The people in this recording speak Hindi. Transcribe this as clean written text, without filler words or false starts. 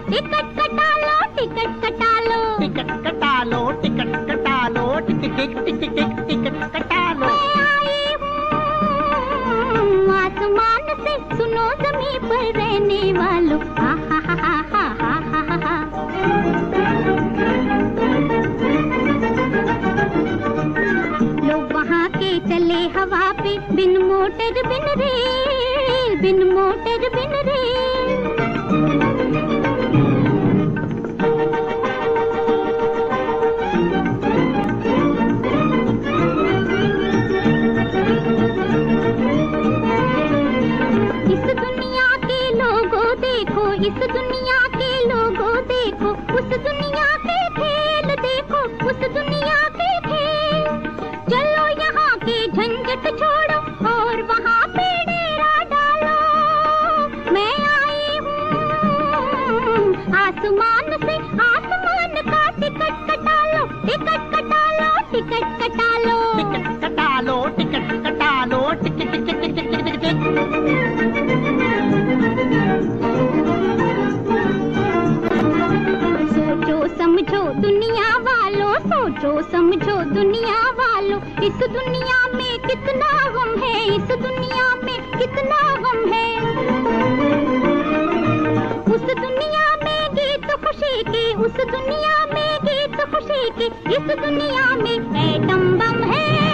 टिकट कटा लो, टिकट कटा लो, टिकट कटा लो, टिकट कटा लो, टिकट टिकट टिकट कटा लो। मैं आई हूँ आसमान से, सुनो ज़मीन पर रहने वालों, हा हा हा हा हा हा हा हा। लोग वहाँ के चले हवा पे, बिन मोटर बिन रेल, बिन मोटर बिन रेल। इस दुनिया के लोगों देखो, इस दुनिया के लोगों देखो, उस दुनिया के खेल देखो, उस दुनिया के खेल। चलो यहाँ के झंझट छोड़ो और वहाँ पे डेरा डालो। मैं आई हूँ आसमान से, आसमान का टिकट कटा लो, टिकट कटा लो, टिकट कटा लो, टिकट कटा लो, टिकट कटा लो, टिकट टिकट टिकट टिकट। सोचो समझो दुनिया वालों, सोचो समझो दुनिया वालों, इस दुनिया में कितना गम है, इस दुनिया में कितना गम है। उस दुनिया में गीत खुशी के, उस दुनिया में गीत खुशी के, इस दुनिया में एटम बम है।